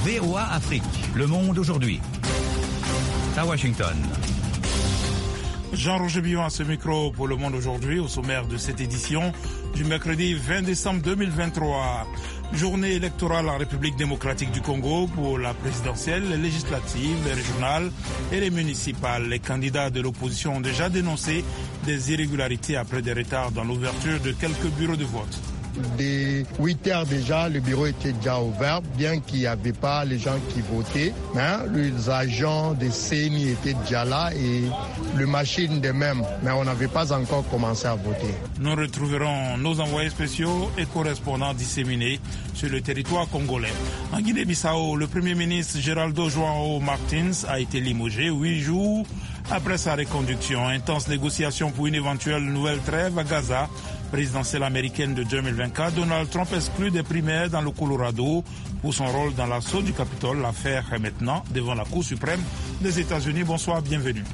VOA Afrique, le monde aujourd'hui. À Washington. Jean-Roger Billon à ce micro pour Le Monde aujourd'hui, au sommaire de cette édition du mercredi 20 décembre 2023. Journée électorale en République démocratique du Congo pour la présidentielle, les législatives, les régionales et les municipales. Les candidats de l'opposition ont déjà dénoncé des irrégularités après des retards dans l'ouverture de quelques bureaux de vote. Dès 8 heures déjà, le bureau était déjà ouvert, bien qu'il n'y avait pas les gens qui votaient. Mais les agents de CENI étaient déjà là et les machines de même. Mais on n'avait pas encore commencé à voter. Nous retrouverons nos envoyés spéciaux et correspondants disséminés sur le territoire congolais. En Guinée-Bissau, le Premier ministre Geraldo João Martins a été limogé 8 jours après sa reconduction. Intense négociation pour une éventuelle nouvelle trêve à Gaza. Présidentielle américaine de 2024, Donald Trump exclut des primaires dans le Colorado pour son rôle dans l'assaut du Capitole. L'affaire est maintenant devant la Cour suprême des États-Unis. Bonsoir, bienvenue.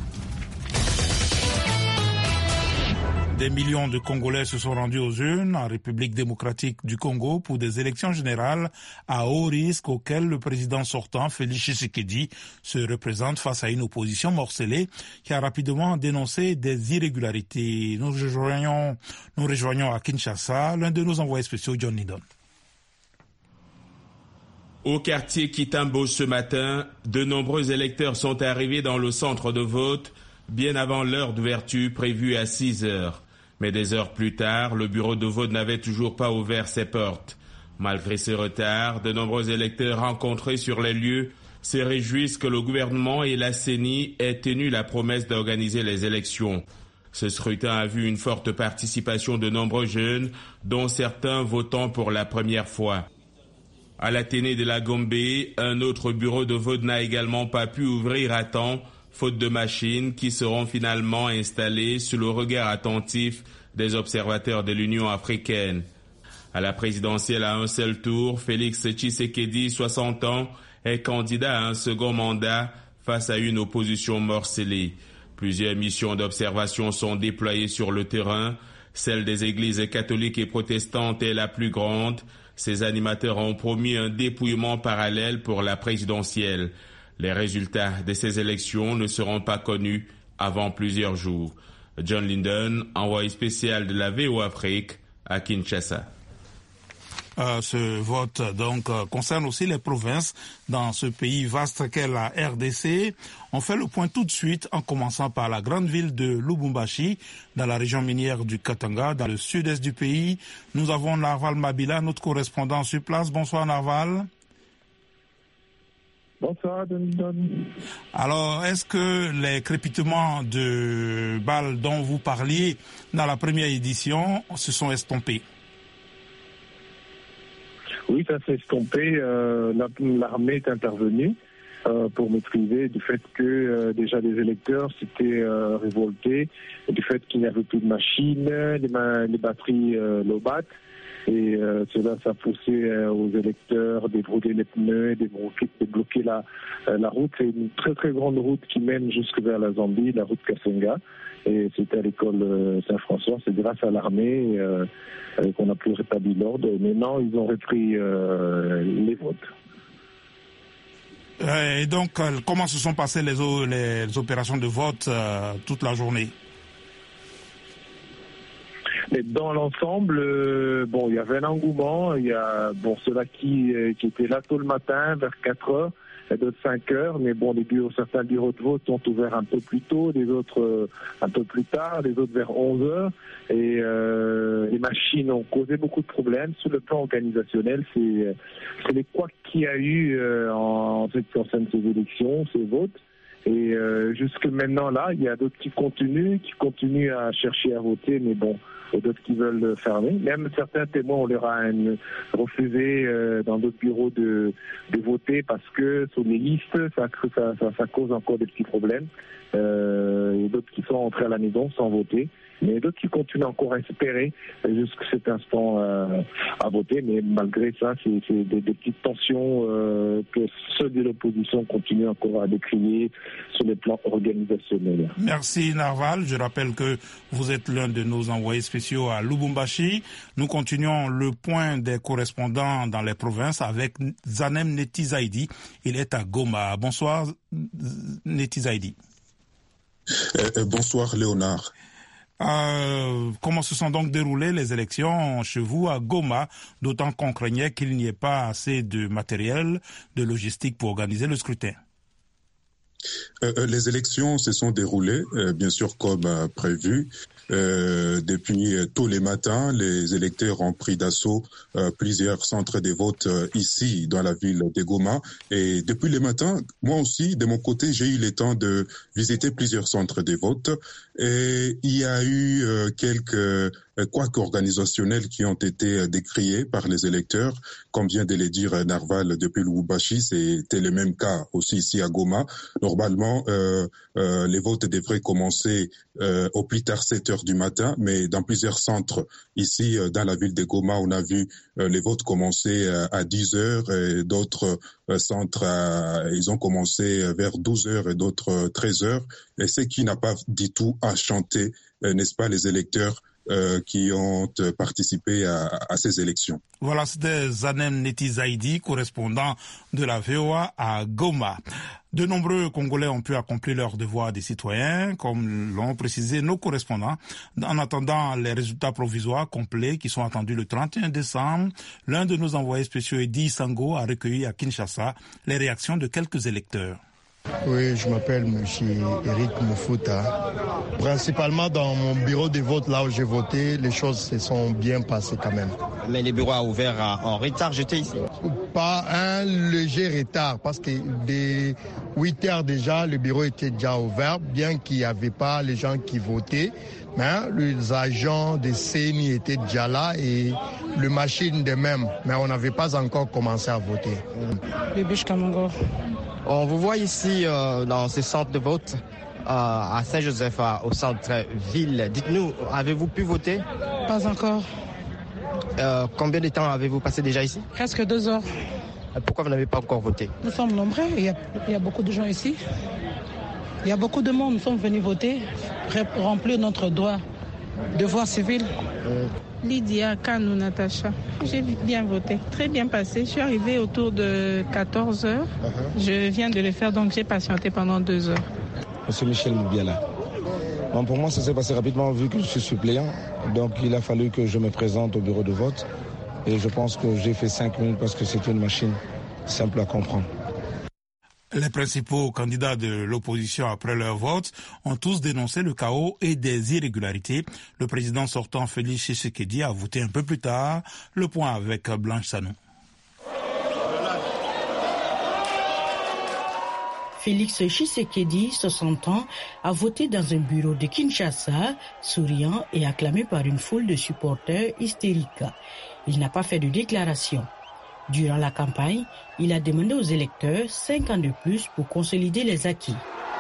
Des millions de Congolais se sont rendus aux urnes en République démocratique du Congo pour des élections générales à haut risque auxquelles le président sortant, Félix Tshisekedi, se représente face à une opposition morcelée qui a rapidement dénoncé des irrégularités. Nous rejoignons à Kinshasa l'un de nos envoyés spéciaux, John Lydon. Au quartier Kitambo ce matin, de nombreux électeurs sont arrivés dans le centre de vote bien avant l'heure d'ouverture prévue à 6 heures. Mais des heures plus tard, le bureau de vote n'avait toujours pas ouvert ses portes. Malgré ce retard, de nombreux électeurs rencontrés sur les lieux se réjouissent que le gouvernement et la CENI aient tenu la promesse d'organiser les élections. Ce scrutin a vu une forte participation de nombreux jeunes, dont certains votant pour la première fois. À l'Athénée de la Gombe, un autre bureau de vote n'a également pas pu ouvrir à temps, faute de machines qui seront finalement installées sous le regard attentif des observateurs de l'Union africaine. À la présidentielle à un seul tour, Félix Tshisekedi, 60 ans, est candidat à un second mandat face à une opposition morcelée. Plusieurs missions d'observation sont déployées sur le terrain. Celle des églises catholiques et protestantes est la plus grande. Ces animateurs ont promis un dépouillement parallèle pour la présidentielle. Les résultats de ces élections ne seront pas connus avant plusieurs jours. John Lydon, envoyé spécial de la VOA Afrique à Kinshasa. Ce vote concerne aussi les provinces dans ce pays vaste qu'est la RDC. On fait le point tout de suite en commençant par la grande ville de Lubumbashi, dans la région minière du Katanga, dans le sud-est du pays. Nous avons Narval Mabila, notre correspondant sur place. Bonsoir Narval. Bonsoir, Don. Alors, est-ce que les crépitements de balles dont vous parliez dans la première édition se sont estompés? Oui, ça s'est estompé. L'armée est intervenue pour maîtriser du fait que déjà les électeurs s'étaient révoltés, du fait qu'il n'y avait plus de machines, les batteries lobat. Et cela, ça poussait aux électeurs de brûler les pneus, de bloquer la route. C'est une très très grande route qui mène jusque vers la Zambie, la route Kassenga. Et c'était à l'école Saint-François. C'est grâce à l'armée qu'on a pu rétablir l'ordre. Maintenant, ils ont repris les votes. Et donc, comment se sont passées les opérations de vote toute la journée? Mais dans l'ensemble, il y avait un engouement. Il y a ceux-là qui étaient là tôt le matin, vers 4 heures, et d'autres 5 heures. Mais certains bureaux de vote sont ouverts un peu plus tôt, les autres un peu plus tard, les autres vers 11 heures. Et les machines ont causé beaucoup de problèmes. Sur le plan organisationnel, c'est les couacs qu'il y a eu en ce qui concerne ces élections, ces votes. Et jusque maintenant, là, il y a d'autres qui continuent à chercher à voter, mais et d'autres qui veulent fermer. Même certains témoins, on leur a refusé dans d'autres bureaux de voter parce que sur les listes, ça cause encore des petits problèmes. Et d'autres qui sont entrés à la maison sans voter. Mais d'autres qui continuent encore à espérer jusqu'à cet instant à voter. Mais malgré ça, c'est des petites tensions que ceux de l'opposition continuent encore à décrier sur le plan organisationnel. Merci Narval. Je rappelle que vous êtes l'un de nos envoyés spéciaux à Lubumbashi. Nous continuons le point des correspondants dans les provinces avec Zanem Netizaidi. Il est à Goma. Bonsoir Netizaidi. Bonsoir Léonard. Comment se sont donc déroulées les élections chez vous à Goma, d'autant qu'on craignait qu'il n'y ait pas assez de matériel, de logistique pour organiser le scrutin? Les élections se sont déroulées, bien sûr, comme prévu. Depuis tous les matins, les électeurs ont pris d'assaut plusieurs centres de vote ici, dans la ville de Goma. Et depuis les matins, moi aussi, de mon côté, j'ai eu le temps de visiter plusieurs centres de vote. Et il y a eu quelques couacs organisationnels qui ont été décriés par les électeurs. Comme vient de le dire Narval depuis Lubumbashi, c'était le même cas aussi ici à Goma. Normalement, les votes devraient commencer au plus tard 7 heures du matin, mais dans plusieurs centres ici dans la ville de Goma, on a vu les votes commencer à 10 heures et d'autres centres, ils ont commencé vers 12 heures et d'autres 13 heures. Et ce qui n'a pas du tout enchanté, n'est-ce pas, les électeurs qui ont participé à ces élections. Voilà, c'était Zanem Netizaidi, correspondant de la VOA à Goma. De nombreux Congolais ont pu accomplir leur devoir des citoyens, comme l'ont précisé nos correspondants. En attendant les résultats provisoires complets qui sont attendus le 31 décembre, l'un de nos envoyés spéciaux, Edi Sango, a recueilli à Kinshasa les réactions de quelques électeurs. Oui, je m'appelle M. Eric Moufuta. Principalement dans mon bureau de vote, là où j'ai voté, les choses se sont bien passées quand même. Mais les bureaux ont ouvert en retard, j'étais ici. Pas un léger retard, parce que dès 8 heures déjà, le bureau était déjà ouvert, bien qu'il n'y avait pas les gens qui votaient. Mais les agents de CENI étaient déjà là et les machines de même. Mais on n'avait pas encore commencé à voter. Le bûche Kamongo. On vous voit ici dans ce centre de vote à Saint-Joseph, au centre-ville. Dites-nous, avez-vous pu voter? Pas encore. Combien de temps avez-vous passé déjà ici? Presque 2 heures. Pourquoi vous n'avez pas encore voté? Nous sommes nombreux, il y a beaucoup de gens ici. Il y a beaucoup de monde, nous sommes venus voter, remplir notre devoir civil. Lydia Kanou Natacha. J'ai bien voté, très bien passé. Je suis arrivée autour de 14 heures. Je viens de le faire, donc j'ai patienté pendant 2 heures. Monsieur Michel Moubiala. Bon, pour moi, ça s'est passé rapidement vu que je suis suppléant. Donc il a fallu que je me présente au bureau de vote. Et je pense que j'ai fait 5 minutes parce que c'est une machine simple à comprendre. Les principaux candidats de l'opposition après leur vote ont tous dénoncé le chaos et des irrégularités. Le président sortant Félix Tshisekedi a voté un peu plus tard. Le point avec Blanche Sanou. Félix Tshisekedi, 60 ans, a voté dans un bureau de Kinshasa, souriant et acclamé par une foule de supporters hystériques. Il n'a pas fait de déclaration. Durant la campagne, il a demandé aux électeurs 5 ans de plus pour consolider les acquis.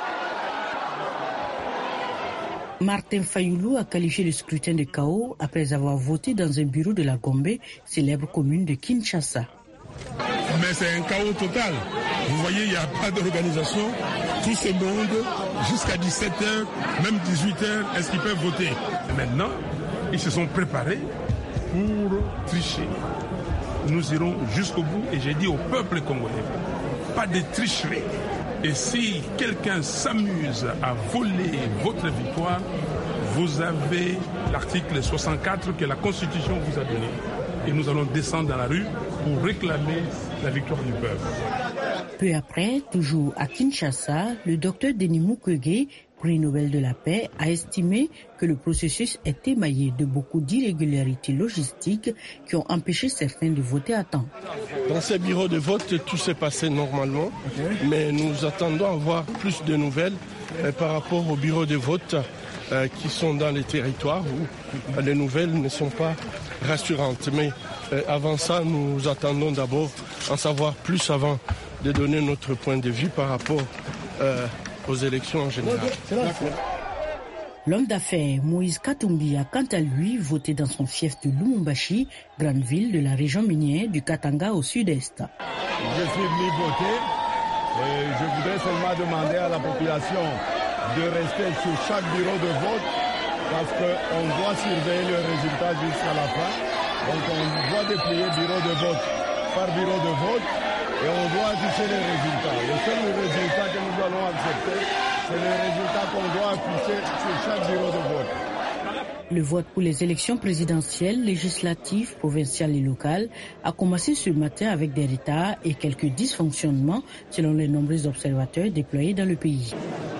Martin Fayoulou a qualifié le scrutin de chaos après avoir voté dans un bureau de la Gombe, célèbre commune de Kinshasa. Mais c'est un chaos total. Vous voyez, il n'y a pas d'organisation. Tout ce monde, jusqu'à 17h, même 18h, est-ce qu'ils peuvent voter? Maintenant, ils se sont préparés pour tricher. Nous irons jusqu'au bout et j'ai dit au peuple congolais, pas de tricherie. Et si quelqu'un s'amuse à voler votre victoire, vous avez l'article 64 que la Constitution vous a donné. Et nous allons descendre dans la rue pour réclamer la victoire du peuple. Peu après, toujours à Kinshasa, le docteur Denis Mukwege, prix Nobel de la paix, a estimé que le processus est émaillé de beaucoup d'irrégularités logistiques qui ont empêché certains de voter à temps. Dans ces bureaux de vote, tout s'est passé normalement, mais nous attendons à avoir plus de nouvelles par rapport aux bureaux de vote qui sont dans les territoires où les nouvelles ne sont pas rassurantes. Mais avant ça, nous attendons d'abord en savoir plus avant de donner notre point de vue par rapport aux élections en général. L'homme d'affaires Moïse Katumbi a quant à lui voté dans son fief de Lumumbashi, grande ville de la région minière du Katanga au sud-est. Je suis venu voter et je voudrais seulement demander à la population de rester sur chaque bureau de vote parce qu'on doit surveiller le résultat jusqu'à la fin. Donc on doit déplier bureau de vote par bureau de vote et on doit afficher les résultats. Le seul résultat que nous allons accepter, c'est le résultat qu'on doit afficher sur chaque bureau de vote. Le vote pour les élections présidentielles, législatives, provinciales et locales a commencé ce matin avec des retards et quelques dysfonctionnements selon les nombreux observateurs déployés dans le pays.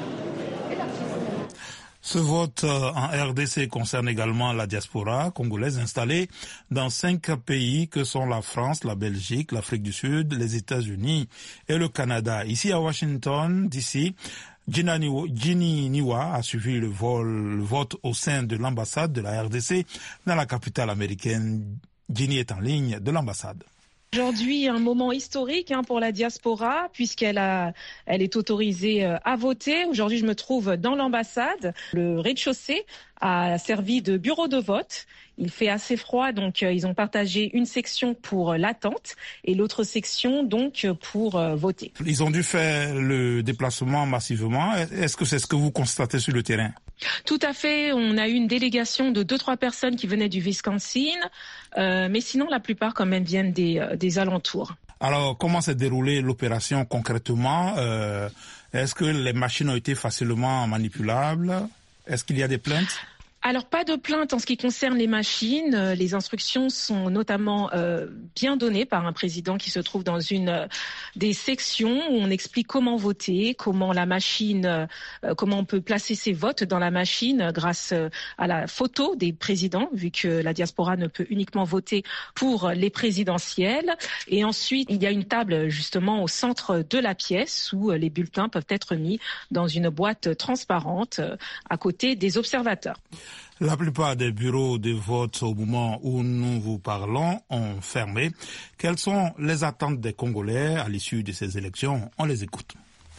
Ce vote en RDC concerne également la diaspora congolaise installée dans 5 pays que sont la France, la Belgique, l'Afrique du Sud, les États-Unis et le Canada. Ici à Washington, D.C., Ginny Niwa a suivi le vote au sein de l'ambassade de la RDC dans la capitale américaine. Ginny est en ligne de l'ambassade. Aujourd'hui, un moment historique pour la diaspora puisqu'elle est autorisée à voter. Aujourd'hui, je me trouve dans l'ambassade. Le rez-de-chaussée a servi de bureau de vote. Il fait assez froid, donc ils ont partagé une section pour l'attente et l'autre section donc pour voter. Ils ont dû faire le déplacement massivement. Est-ce que c'est ce que vous constatez sur le terrain? Tout à fait. On a eu une délégation de 2-3 personnes qui venaient du Wisconsin, mais sinon la plupart quand même viennent des alentours. Alors, comment s'est déroulée l'opération concrètement? Est-ce que les machines ont été facilement manipulables? Est-ce qu'il y a des plaintes? Alors, pas de plainte en ce qui concerne les machines. Les instructions sont notamment bien données par un président qui se trouve dans une des sections où on explique comment voter, comment la machine, comment on peut placer ses votes dans la machine grâce à la photo des présidents, vu que la diaspora ne peut uniquement voter pour les présidentielles. Et ensuite, il y a une table justement au centre de la pièce où les bulletins peuvent être mis dans une boîte transparente à côté des observateurs. La plupart des bureaux de vote au moment où nous vous parlons ont fermé. Quelles sont les attentes des Congolais à l'issue de ces élections? On les écoute.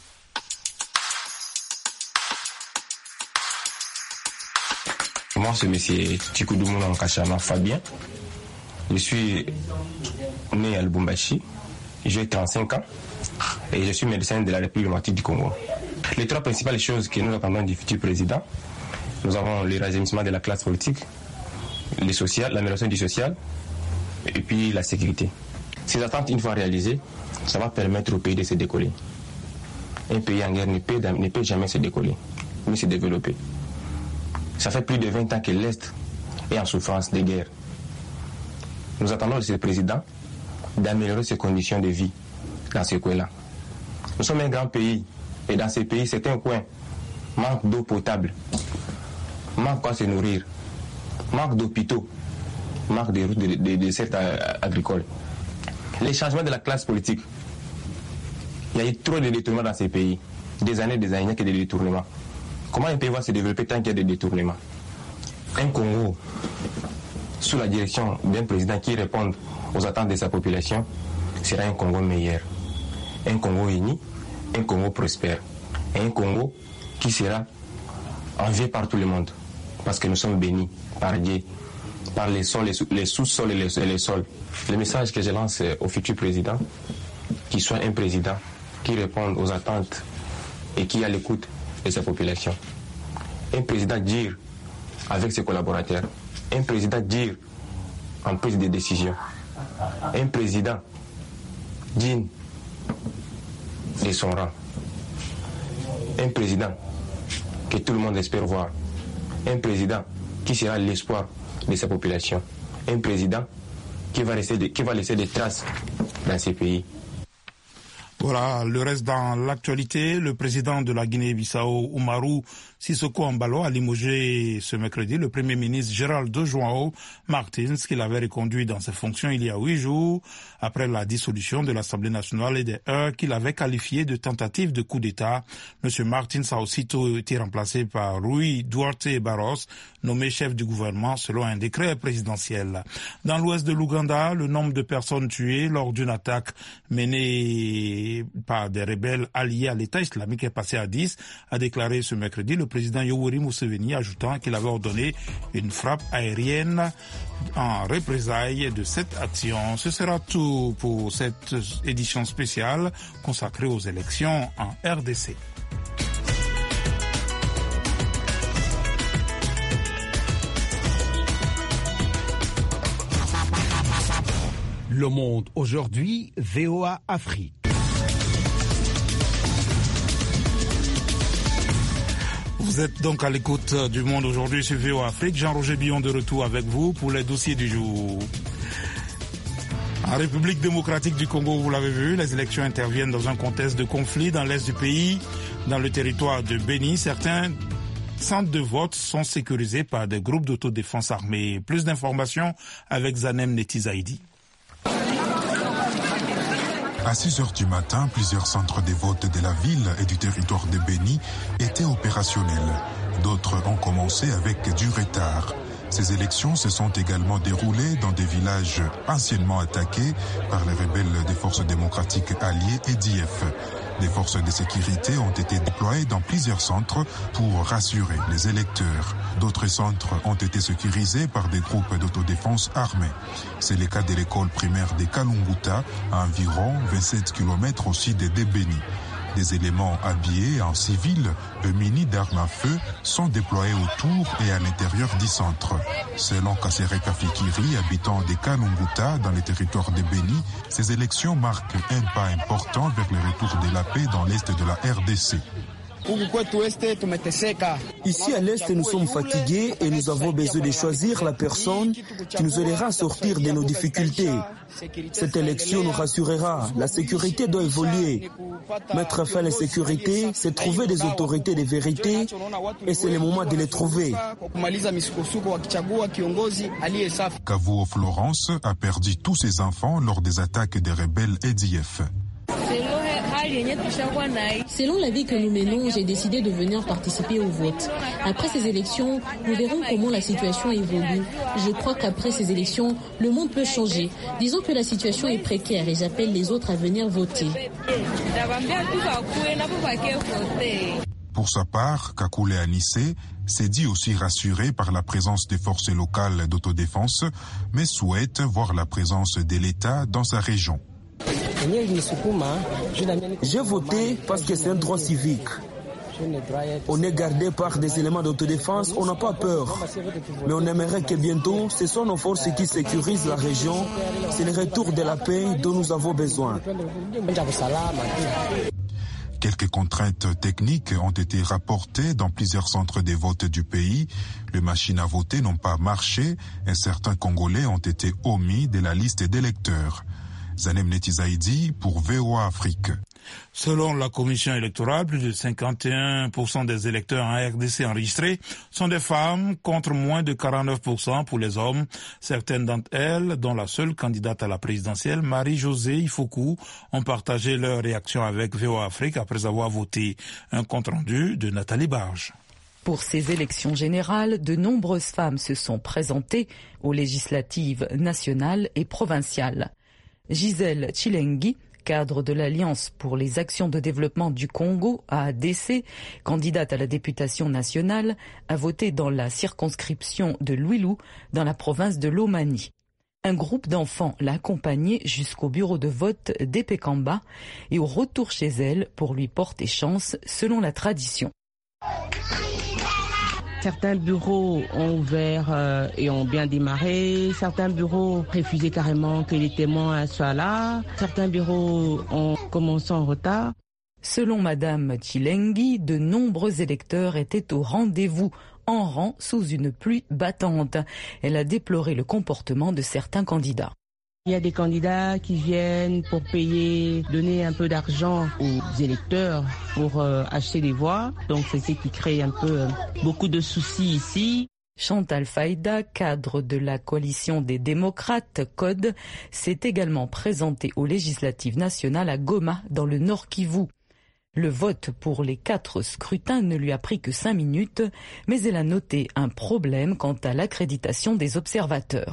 Moi, c'est M. Tchikoudoumounan Kachama Fabien. Je suis né à Lubumbashi. J'ai 35 ans et je suis médecin de la République démocratique du Congo. Les 3 principales choses que nous attendons du futur président, nous avons le rajeunissement de la classe politique, le social, l'amélioration du social et puis la sécurité. Ces attentes, une fois réalisées, ça va permettre au pays de se décoller. Un pays en guerre ne peut jamais se décoller, ni se développer. Ça fait plus de 20 ans que l'Est est en souffrance de guerre. Nous attendons de ce président d'améliorer ses conditions de vie dans ce coin-là. Nous sommes un grand pays et dans ce pays, certains coins manquent d'eau potable. Manque quoi se nourrir, manque d'hôpitaux, manque de routes, de secteurs agricoles. Les changements de la classe politique, il y a eu trop de détournements dans ces pays. Des années, il n'y a que des détournements. Comment un pays va se développer tant qu'il y a des détournements? Un Congo, sous la direction d'un président qui répond aux attentes de sa population, sera un Congo meilleur. Un Congo uni, un Congo prospère. Et un Congo qui sera envié par tout le monde. Parce que nous sommes bénis par Dieu, par les sols, les sous-sols et les sols. Le message que je lance au futur président, qu'il soit un président qui réponde aux attentes et qui est à l'écoute de sa population. Un président dire avec ses collaborateurs. Un président dire en prise de décision. Un président digne de son rang. Un président que tout le monde espère voir. Un président qui sera l'espoir de sa population. Un président qui va laisser des traces dans ces pays. Voilà, le reste dans l'actualité. Le président de la Guinée-Bissau, Umaru Sissoko Embalo, a limogé ce mercredi le premier ministre Geraldo de João Martins, qu'il avait reconduit dans ses fonctions il y a 8 jours, après la dissolution de l'Assemblée nationale et des heurts qu'il avait qualifié de tentative de coup d'État. M. Martins a aussitôt été remplacé par Rui Duarte Barros, nommé chef du gouvernement selon un décret présidentiel. Dans l'ouest de l'Ouganda, le nombre de personnes tuées lors d'une attaque menée par des rebelles alliés à l'État islamique est passé à 10, a déclaré ce mercredi le président Yoweri Museveni, ajoutant qu'il avait ordonné une frappe aérienne en représailles de cette action. Ce sera tout pour cette édition spéciale consacrée aux élections en RDC. Le Monde aujourd'hui, VOA Afrique. Vous êtes donc à l'écoute du Monde aujourd'hui sur VOA Afrique. Jean-Roger Billon de retour avec vous pour les dossiers du jour. En République démocratique du Congo, vous l'avez vu, les élections interviennent dans un contexte de conflit dans l'est du pays, dans le territoire de Béni. Certains centres de vote sont sécurisés par des groupes d'autodéfense armés. Plus d'informations avec Zanem Netizaïdi. À 6h du matin, plusieurs centres de vote de la ville et du territoire de Béni étaient opérationnels. D'autres ont commencé avec du retard. Ces élections se sont également déroulées dans des villages anciennement attaqués par les rebelles des forces démocratiques alliées EDF. Des forces de sécurité ont été déployées dans plusieurs centres pour rassurer les électeurs. D'autres centres ont été sécurisés par des groupes d'autodéfense armés. C'est le cas de l'école primaire de Kalunguta, à environ 27 km au sud de Béni. Des éléments habillés en civil, munis d'armes à feu, sont déployés autour et à l'intérieur du centre. Selon Kasereka Fikiri, habitant de Kalunguta, dans le territoire de Béni, ces élections marquent un pas important vers le retour de la paix dans l'est de la RDC. Ici à l'Est, nous sommes fatigués et nous avons besoin de choisir la personne qui nous aidera à sortir de nos difficultés. Cette élection nous rassurera. La sécurité doit évoluer. Mettre fin à la sécurité, c'est trouver des autorités de vérité et c'est le moment de les trouver. Kavuo Florence a perdu tous ses enfants lors des attaques des rebelles EDF. Selon la vie que nous menons, j'ai décidé de venir participer au vote. Après ces élections, nous verrons comment la situation évolue. Je crois qu'après ces élections, le monde peut changer. Disons que la situation est précaire et j'appelle les autres à venir voter. Pour sa part, Kakule Anissé s'est dit aussi rassuré par la présence des forces locales d'autodéfense, mais souhaite voir la présence de l'État dans sa région. J'ai voté parce que c'est un droit civique. On est gardé par des éléments d'autodéfense, on n'a pas peur. Mais on aimerait que bientôt, ce sont nos forces qui sécurisent la région. C'est le retour de la paix dont nous avons besoin. Quelques contraintes techniques ont été rapportées dans plusieurs centres de vote du pays. Les machines à voter n'ont pas marché et certains Congolais ont été omis de la liste d'électeurs. Zanem Netizaïdi pour VOA Afrique. Selon la commission électorale, plus de 51% des électeurs en RDC enregistrés sont des femmes, contre moins de 49% pour les hommes. Certaines d'entre elles, dont la seule candidate à la présidentielle, Marie-Josée Ifoku, ont partagé leur réaction avec VOA Afrique après avoir voté. Un compte-rendu de Nathalie Barge. Pour ces élections générales, de nombreuses femmes se sont présentées aux législatives nationales et provinciales. Gisèle Chilengi, cadre de l'Alliance pour les actions de développement du Congo, AADC, candidate à la députation nationale, a voté dans la circonscription de Lwilu, dans la province de Lomami. Un groupe d'enfants l'a accompagnée jusqu'au bureau de vote d'Epekamba et au retour chez elle pour lui porter chance selon la tradition. Certains bureaux ont ouvert et ont bien démarré. Certains bureaux refusaient carrément que les témoins soient là. Certains bureaux ont commencé en retard. Selon Madame Chilengi, de nombreux électeurs étaient au rendez-vous, en rang sous une pluie battante. Elle a déploré le comportement de certains candidats. Il y a des candidats qui viennent pour payer, donner un peu d'argent aux électeurs pour acheter des voix. Donc c'est ce qui crée un peu beaucoup de soucis ici. Chantal Faïda, cadre de la coalition des démocrates CODE, s'est également présentée aux législatives nationales à Goma, dans le Nord Kivu. Le vote pour les 4 scrutins ne lui a pris que 5 minutes, mais elle a noté un problème quant à l'accréditation des observateurs.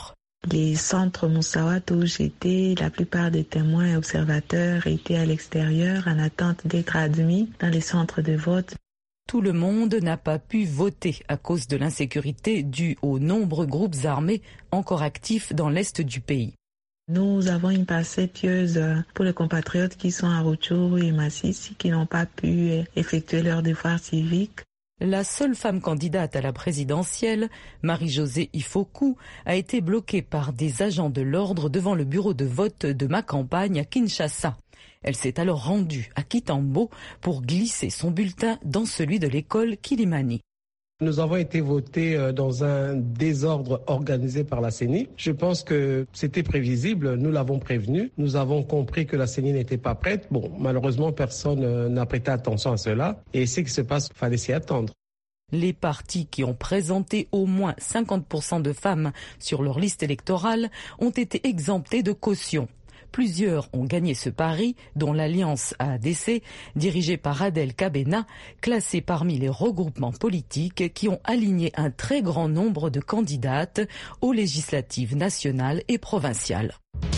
Les centres Moussaouat où j'étais, la plupart des témoins et observateurs étaient à l'extérieur en attente d'être admis dans les centres de vote. Tout le monde n'a pas pu voter à cause de l'insécurité due aux nombreux groupes armés encore actifs dans l'est du pays. Nous avons une pensée pieuse pour les compatriotes qui sont à Rutshuru et Masisi qui n'ont pas pu effectuer leur devoir civique. La seule femme candidate à la présidentielle, Marie-Josée Ifoku, a été bloquée par des agents de l'ordre devant le bureau de vote de ma campagne à Kinshasa. Elle s'est alors rendue à Kitambo pour glisser son bulletin dans celui de l'école Kilimani. Nous avons été votés dans un désordre organisé par la CENI. Je pense que c'était prévisible, nous l'avons prévenu. Nous avons compris que la CENI n'était pas prête. Bon, malheureusement, personne n'a prêté attention à cela. Et ce qui se passe, il fallait s'y attendre. Les partis qui ont présenté au moins 50% de femmes sur leur liste électorale ont été exemptés de caution. Plusieurs ont gagné ce pari, dont l'Alliance ADC, dirigée par Adel Kabena, classée parmi les regroupements politiques qui ont aligné un très grand nombre de candidates aux législatives nationales et provinciales.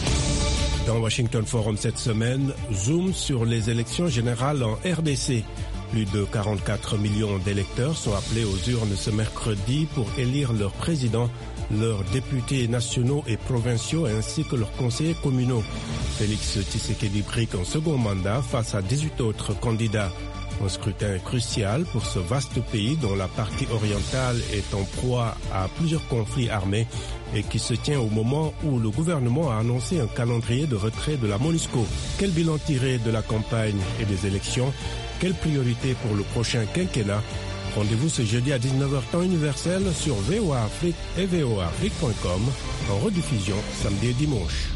Dans Washington Forum cette semaine, zoom sur les élections générales en RDC. Plus de 44 millions d'électeurs sont appelés aux urnes ce mercredi pour élire leur président, leurs députés nationaux et provinciaux ainsi que leurs conseillers communaux. Félix Tshisekedi brique un second mandat face à 18 autres candidats. Un scrutin crucial pour ce vaste pays dont la partie orientale est en proie à plusieurs conflits armés et qui se tient au moment où le gouvernement a annoncé un calendrier de retrait de la MONUSCO. Quel bilan tiré de la campagne et des élections? Quelle priorité pour le prochain quinquennat? Rendez-vous ce jeudi à 19h temps universel sur VOA Afrique et voaafrique.com en rediffusion samedi et dimanche.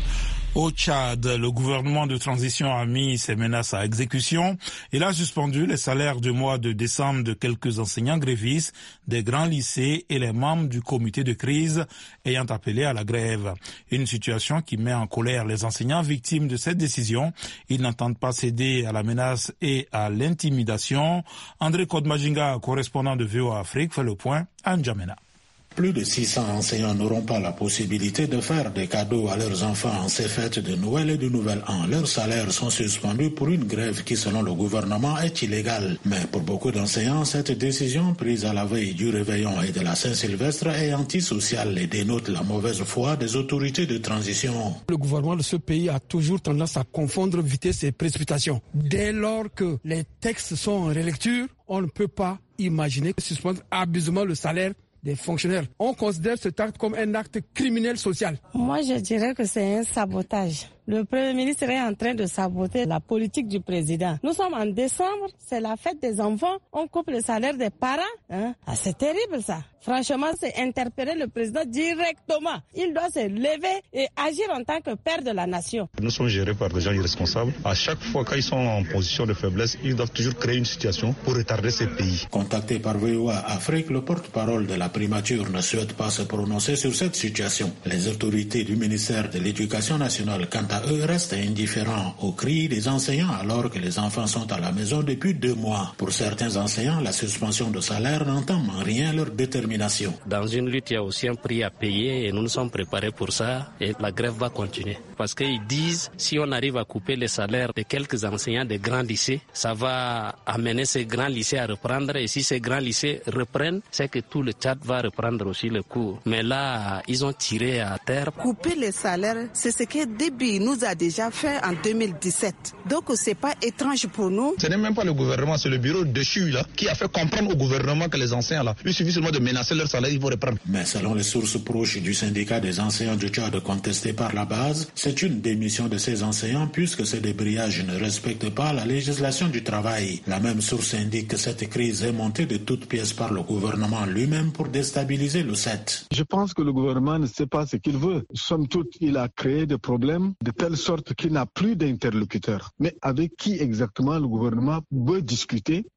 Au Tchad, le gouvernement de transition a mis ses menaces à exécution. Il a suspendu les salaires du mois de décembre de quelques enseignants grévistes des grands lycées et les membres du comité de crise ayant appelé à la grève. Une situation qui met en colère les enseignants victimes de cette décision. Ils n'entendent pas céder à la menace et à l'intimidation. André Kodmajinga, correspondant de VOA Afrique, fait le point à N'Djamena. Plus de 600 enseignants n'auront pas la possibilité de faire des cadeaux à leurs enfants en ces fêtes de Noël et de Nouvel An. Leurs salaires sont suspendus pour une grève qui, selon le gouvernement, est illégale. Mais pour beaucoup d'enseignants, cette décision prise à la veille du réveillon et de la Saint-Sylvestre est antisociale et dénote la mauvaise foi des autorités de transition. Le gouvernement de ce pays a toujours tendance à confondre vitesse et précipitation. Dès lors que les textes sont en relecture, on ne peut pas imaginer suspendre abusivement le salaire des fonctionnaires. On considère cet acte comme un acte criminel social. Moi, je dirais que c'est un sabotage. Le Premier ministre est en train de saboter la politique du président. Nous sommes en décembre, c'est la fête des enfants, on coupe le salaire des parents. Ah, c'est terrible ça. Franchement, c'est interpeller le président directement. Il doit se lever et agir en tant que père de la nation. Nous sommes gérés par des gens irresponsables. À chaque fois qu'ils sont en position de faiblesse, ils doivent toujours créer une situation pour retarder ces pays. Contacté par VOA Afrique, le porte-parole de la primature ne souhaite pas se prononcer sur cette situation. Les autorités du ministère de l'Éducation nationale, quant à eux, restent indifférents aux cris des enseignants alors que les enfants sont à la maison depuis 2 mois. Pour certains enseignants, la suspension de salaire n'entame en rien leur détermination. Dans une lutte, il y a aussi un prix à payer et nous nous sommes préparés pour ça et la grève va continuer. Parce qu'ils disent, si on arrive à couper les salaires de quelques enseignants des grands lycées, ça va amener ces grands lycées à reprendre et si ces grands lycées reprennent, c'est que tout le Tchad va reprendre aussi le cours. Mais là, ils ont tiré à terre. Couper les salaires, c'est ce que Déby nous a déjà fait en 2017. Donc c'est pas étrange pour nous. Ce n'est même pas le gouvernement, c'est le bureau déchu là qui a fait comprendre au gouvernement que les enseignants là, il suffit seulement de menacer leur salaire, ils vont reprendre. Mais selon les sources proches du syndicat des enseignants du Tchad contesté par la base, c'est une démission de ces enseignants puisque ces débrayages ne respectent pas la législation du travail. La même source indique que cette crise est montée de toutes pièces par le gouvernement lui-même pour déstabiliser le CET. Je pense que le gouvernement ne sait pas ce qu'il veut. Somme toute, il a créé des problèmes de telle sorte qu'il n'a plus d'interlocuteurs. Mais avec qui exactement le gouvernement veut discuter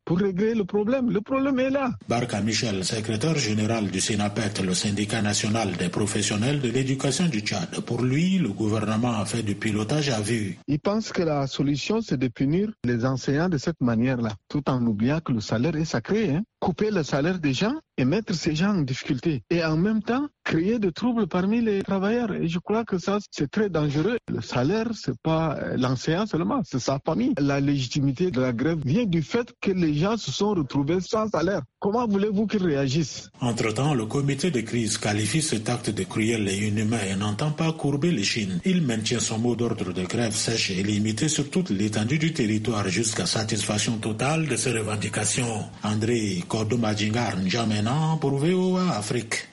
pour régler le problème. Le problème est là. Barka Michel, secrétaire général du SINAPET, le syndicat national des professionnels de l'éducation du Tchad. Pour lui, le gouvernement a fait du pilotage à vue. Il pense que la solution, c'est de punir les enseignants de cette manière-là, tout en oubliant que le salaire est sacré. Couper le salaire des gens et mettre ces gens en difficulté. Et en même temps, créer des troubles parmi les travailleurs. Et je crois que ça, c'est très dangereux. Le salaire, c'est pas l'enseignant seulement, c'est sa famille. La légitimité de la grève vient du fait que les gens se sont retrouvés sans salaire. Comment voulez-vous qu'ils réagissent? Entre-temps, le comité de crise qualifie cet acte de cruel et inhumain et n'entend pas courber l'échine. Il maintient son mot d'ordre de grève sèche et limité sur toute l'étendue du territoire jusqu'à satisfaction totale de ses revendications. André Kodomadjingar N'Djamena pour VOA Afrique.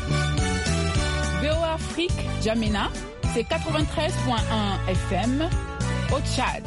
VOA Afrique, N'Djamena, c'est 93.1 FM au Tchad.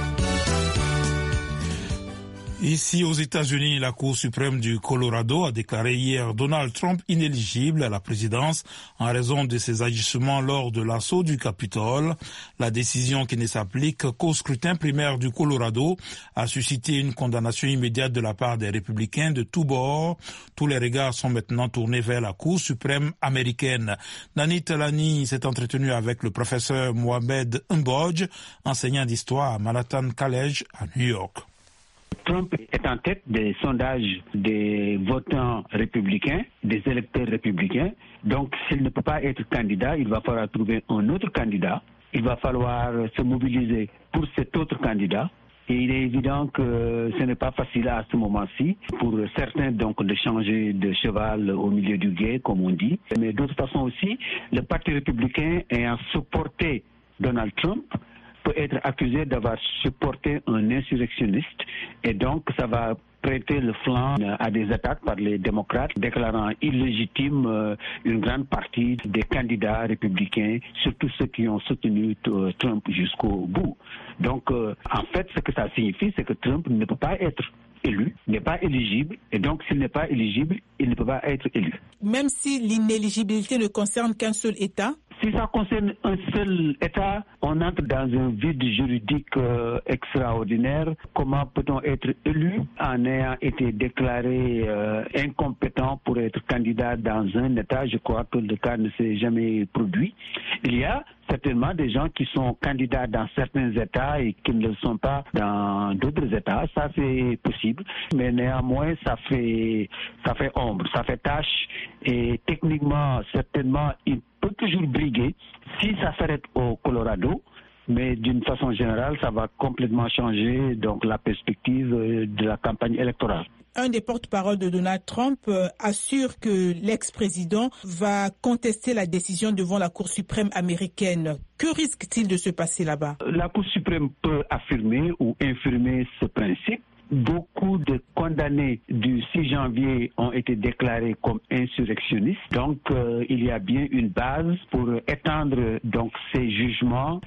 Ici aux États-Unis, la Cour suprême du Colorado a déclaré hier Donald Trump inéligible à la présidence en raison de ses agissements lors de l'assaut du Capitole. La décision, qui ne s'applique qu'au scrutin primaire du Colorado, a suscité une condamnation immédiate de la part des républicains de tous bords. Tous les regards sont maintenant tournés vers la Cour suprême américaine. Nani Talani s'est entretenu avec le professeur Mohamed Mbodj, enseignant d'histoire à Manhattan College à New York. Trump est en tête des sondages des votants républicains, des électeurs républicains. Donc, s'il ne peut pas être candidat, il va falloir trouver un autre candidat. Il va falloir se mobiliser pour cet autre candidat. Et il est évident que ce n'est pas facile à ce moment-ci pour certains donc de changer de cheval au milieu du gué, comme on dit. Mais d'autre façon aussi, le Parti républicain ayant supporté Donald Trump peut être accusé d'avoir supporté un insurrectionniste et donc ça va prêter le flanc à des attaques par les démocrates, déclarant illégitime une grande partie des candidats républicains, surtout ceux qui ont soutenu Trump jusqu'au bout. Donc, en fait, ce que ça signifie, c'est que Trump ne peut pas être élu, n'est pas éligible, et donc s'il n'est pas éligible, il ne peut pas être élu. Même si l'inéligibilité ne concerne qu'un seul État? Si ça concerne un seul État, on entre dans un vide juridique extraordinaire. Comment peut-on être élu en ayant été déclaré incompétent pour être candidat dans un État? Je crois que le cas ne s'est jamais produit. Il y a certainement des gens qui sont candidats dans certains États et qui ne le sont pas dans d'autres États. Ça, c'est possible. Mais néanmoins, ça fait ombre, ça fait tâche. Et techniquement, certainement, il peut toujours briguer si ça s'arrête au Colorado. Mais d'une façon générale, ça va complètement changer donc la perspective de la campagne électorale. Un des porte-parole de Donald Trump assure que l'ex-président va contester la décision devant la Cour suprême américaine. Que risque-t-il de se passer là-bas? La Cour suprême peut affirmer ou infirmer ce principe. Beaucoup de condamnés du 6 janvier ont été déclarés comme insurrectionnistes. Donc, il y a bien une base pour étendre donc ces jugements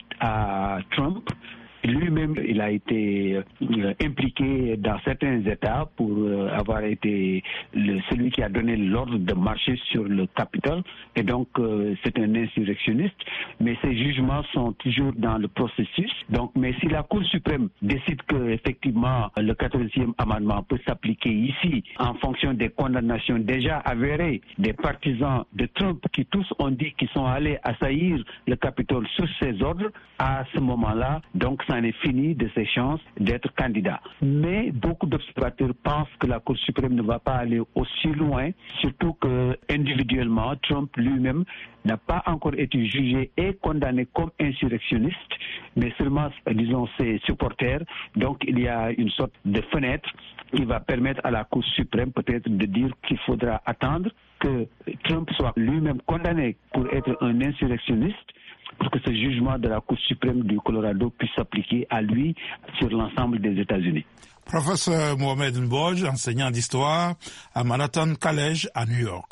à Trump. Lui-même, il a été impliqué dans certains États pour avoir été celui qui a donné l'ordre de marcher sur le Capitole. Et donc, c'est un insurrectionniste. Mais ces jugements sont toujours dans le processus. Donc, mais si la Cour suprême décide que effectivement le 14e amendement peut s'appliquer ici en fonction des condamnations déjà avérées des partisans de Trump qui tous ont dit qu'ils sont allés assaillir le Capitole sous ses ordres, à ce moment-là, donc ça en est fini de ses chances d'être candidat. Mais beaucoup d'observateurs pensent que la Cour suprême ne va pas aller aussi loin, surtout que individuellement, Trump lui-même n'a pas encore été jugé et condamné comme insurrectionniste, mais seulement, disons, ses supporters. Donc il y a une sorte de fenêtre qui va permettre à la Cour suprême peut-être de dire qu'il faudra attendre que Trump soit lui-même condamné pour être un insurrectionniste, pour que ce jugement de la Cour suprême du Colorado puisse s'appliquer à lui sur l'ensemble des États-Unis. Professeur Mohamed Mbodj, enseignant d'histoire à Manhattan College à New York.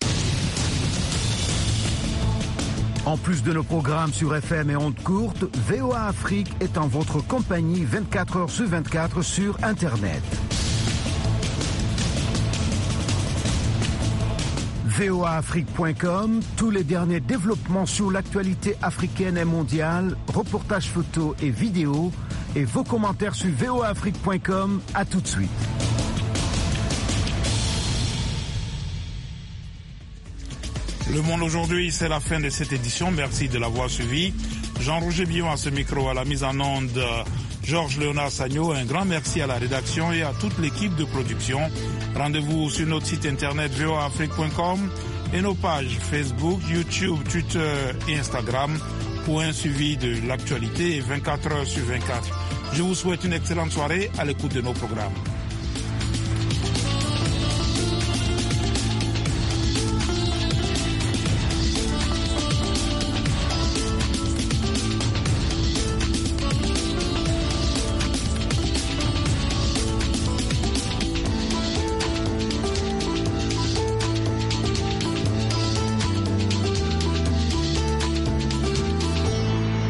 En plus de nos programmes sur FM et ondes courtes, VOA Afrique est en votre compagnie 24 heures sur 24 sur Internet. voaafrique.com, tous les derniers développements sur l'actualité africaine et mondiale, reportages photos et vidéos, et vos commentaires sur voaafrique.com. À tout de suite. Le Monde aujourd'hui, c'est la fin de cette édition. Merci de l'avoir suivi. Jean-Roger Billon à ce micro, à la mise en onde, Georges Léonard Sagno. Un grand merci à la rédaction et à toute l'équipe de production. Rendez-vous sur notre site internet voaafrique.com et nos pages Facebook, YouTube, Twitter et Instagram pour un suivi de l'actualité 24 heures sur 24. Je vous souhaite une excellente soirée à l'écoute de nos programmes.